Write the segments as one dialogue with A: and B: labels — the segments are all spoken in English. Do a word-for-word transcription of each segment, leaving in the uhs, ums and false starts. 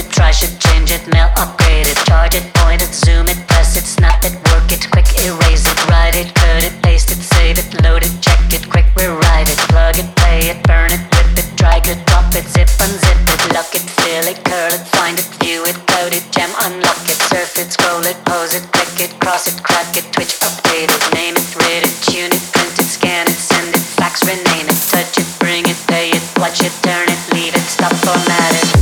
A: trash it, change it, mail, upgrade it, charge it, point it, zoom it, press it, snap it, work it, quick erase it, write it, cut it, paste it, save it, load it, check it, quick rewrite it, plug it, play it, burn it, rip it, drag it, drop it, zip, unzip it, lock it, fill it, curl it, find it, view it, code it, jam, unlock it, surf it, scroll it, pose it, click it, cross it, crack it, twitch, update it, name it, read it, tune it, print it, scan it, send it, fax, rename it, touch it, bring it, pay it, watch it, turn it, leave it, stop, format it.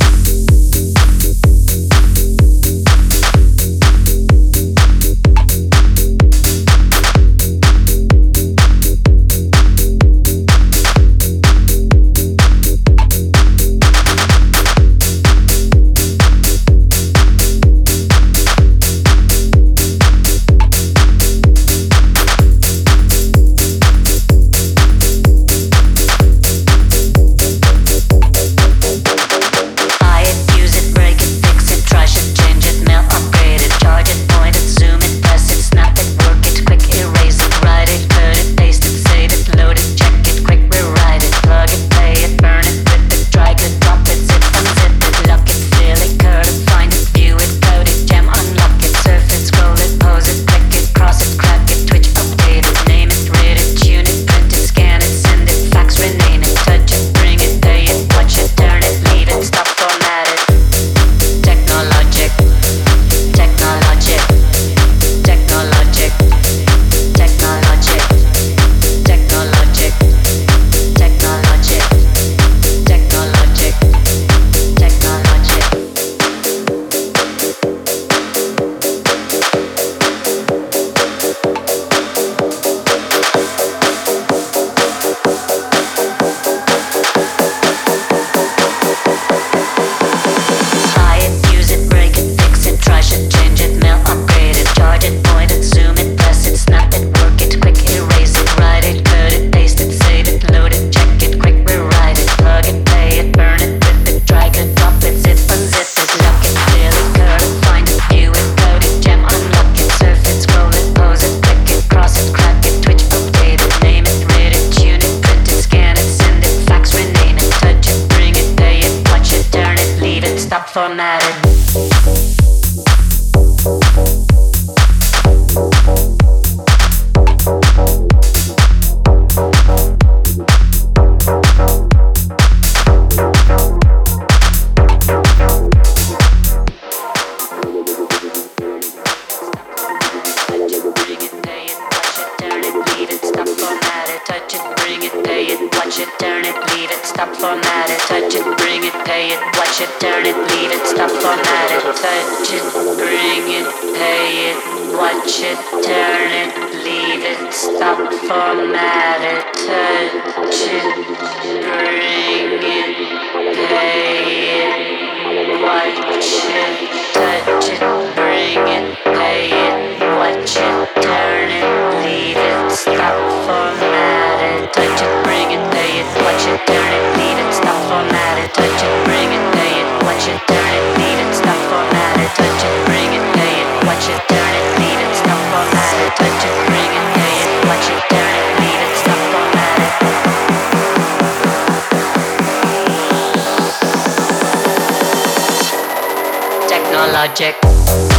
A: Formatted. Touch it, bring it, pay it, watch it, turn it, leave it, stop, format it. Touch it, bring it, pay it, watch it, turn it, leave it, stop, format it. Touch it, bring it, pay it, watch it, turn it, leave it, stop, format it. Touch it, bring it, pay it, watch it, touch it, bring it, pay it, watch it, turn it, leave it, stop, format it. Touch it, bring it, pay it, watch it, turn it, leave it, stop, format it. Touch it, bring it, pay it, watch it, turn it, leave it, stop, format it. Touch it, bring it, pay it, watch it, turn it, leave it, stop, format it. Touch it, bring it, pay it, watch it, turn it, leave it, stop, format it. Technologic.